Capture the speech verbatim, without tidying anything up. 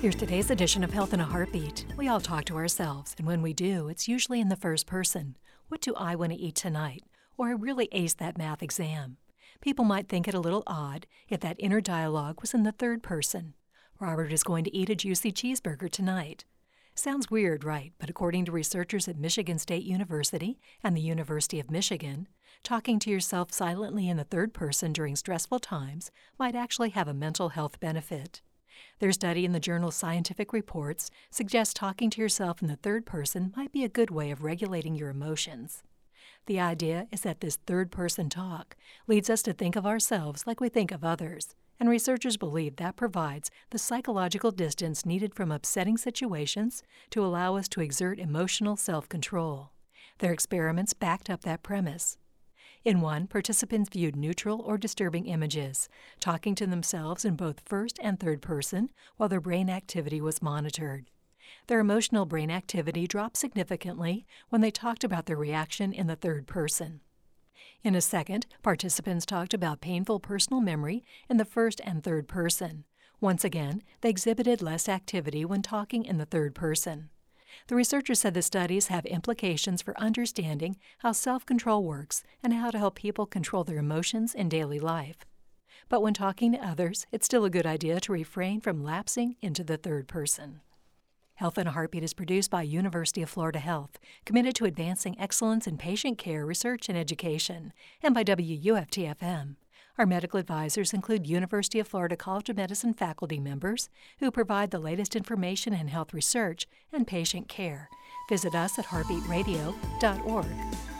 Here's today's edition of Health in a Heartbeat. We all talk to ourselves, and when we do, it's usually in the first person. What do I want to eat tonight? Or I really aced that math exam. People might think it a little odd if that inner dialogue was in the third person. Robert is going to eat a juicy cheeseburger tonight. Sounds weird, right? But according to researchers at Michigan State University and the University of Michigan, talking to yourself silently in the third person during stressful times might actually have a mental health benefit. Their study in the journal Scientific Reports suggests talking to yourself in the third person might be a good way of regulating your emotions. The idea is that this third-person talk leads us to think of ourselves like we think of others, and researchers believe that provides the psychological distance needed from upsetting situations to allow us to exert emotional self-control. Their experiments backed up that premise. In one, participants viewed neutral or disturbing images, talking to themselves in both first and third person while their brain activity was monitored. Their emotional brain activity dropped significantly when they talked about their reaction in the third person. In a second, participants talked about painful personal memory in the first and third person. Once again, they exhibited less activity when talking in the third person. The researchers said the studies have implications for understanding how self-control works and how to help people control their emotions in daily life. But when talking to others, it's still a good idea to refrain from lapsing into the third person. Health in a Heartbeat is produced by University of Florida Health, committed to advancing excellence in patient care, research, and education, and by W U F T F M. Our medical advisors include University of Florida College of Medicine faculty members who provide the latest information in health research and patient care. Visit us at heartbeat radio dot org.